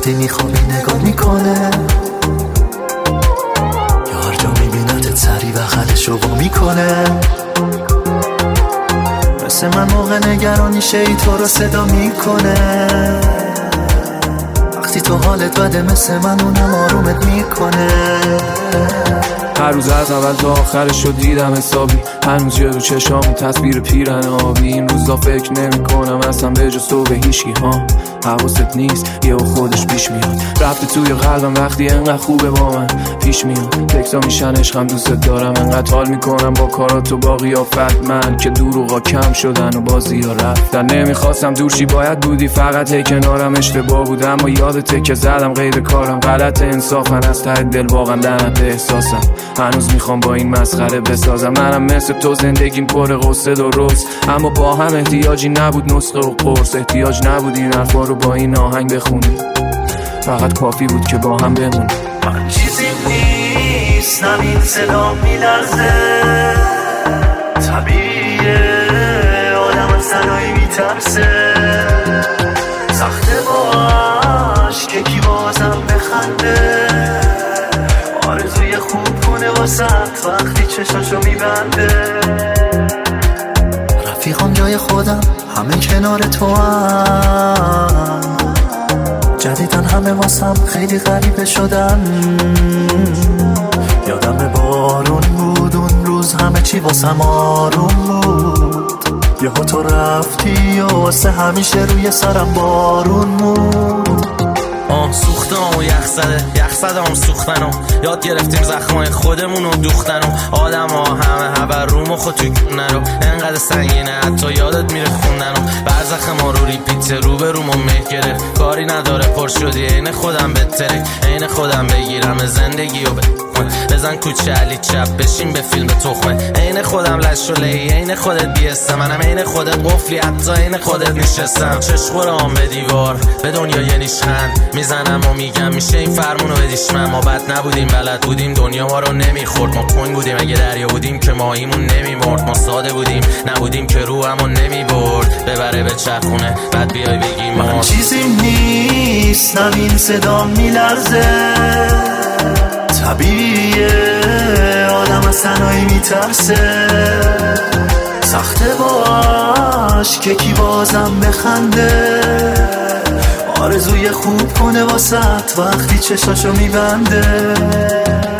وقتی میخوابی نگاه میکنه، یا هر جا میبینتت سری بغلشو وا میکنه. مثل من موقع نگرانی شی تو رو صدا میکنه، وقتی تو حالت بده مثل من اونم آرومت میکنه. هر روز از اول تا آخرش رو دیدم حسابی، هنوز جلو چشام تصویر پیرن آبی. این روزا فکر نمی کنم اصلا به جز تو به هیچکی ها، حواست نیست یه خودش پیش میاد. رفته توی قلبم وقتی انقدر خوبه با من پیش میاد. تکسا میشن عشقم دوست دارم، انقدر حال میکنم با کارات و با قیافت من که دروغا کم شدن و بازی ها رفتن. نمیخواستم دورشی باید بودی، فقط هی کنارم اشتباه بود. اما یادته که زدم غیر کارم، غلط انصافن از ته دل واقعا لعنت احساسم. هنوز میخوام با این مسخره بسازم، منم مثل تو زندگیم پر قصه درست، اما با هم احتیاجی نبود نسخه و قرص. احتیاج نبود این حرفا رو با این آهنگ بخونی، فقط کافی بود که با هم بمونی. من چیزی نیستم این صدا میلرزه، طبیعیه آدم از تنهایی میترسه. سخته باش که کی بازم بخنده، آرزوی خوب کنه واسه وقتی چشاشو میبنده. رفیقام جای خودم همه کنار تو هم، جدیدن همه واسم خیلی غریبه شدن. یادم بارون بود اون روز همه چی واسم آروم بود، یهو تو رفتی و واسه همیشه روی سرم بارون بود. سوختم و یخ زدم سوختنم، یاد گرفتیم زخمای خودمون و دوختنم. آدم ها همه هبر روم و خود توی نرو، انقدر سنگینه حتی یادت میره خوندنم. برزخ ما رو ریپیت رو به روم و مه گرفت، کاری نداره پر شدی عین خودم بترک، عین خودم بگیرم زندگی و بزن کوچه علی چپ بشین به فیلم تخمه. عین خودم لشولی، عین خودت بیسته، منم عین خودت قفلی حتی عین خودت نشستم. چشخورام به دیوار به دنیا یه نیشخند میزنم و میگم میشه این فرمونو بدیش من. ما بد نبودیم بلد بودیم دنیا ما رو نمیخورد، ما کنگ بودیم اگه دریا بودیم که ماهیمون نمیمرد. ما ساده بودیم نبودیم که روحمون نمیبرد، ببره به چرخونه بعد بیای بگی من چیزی نیستم این صدا میلرزه، طبیعیه آدم از تنهایی میترسه. سخته باش که کی بازم بخنده، آرزوی خوب کنه واسه وقتی چشاشو میبنده.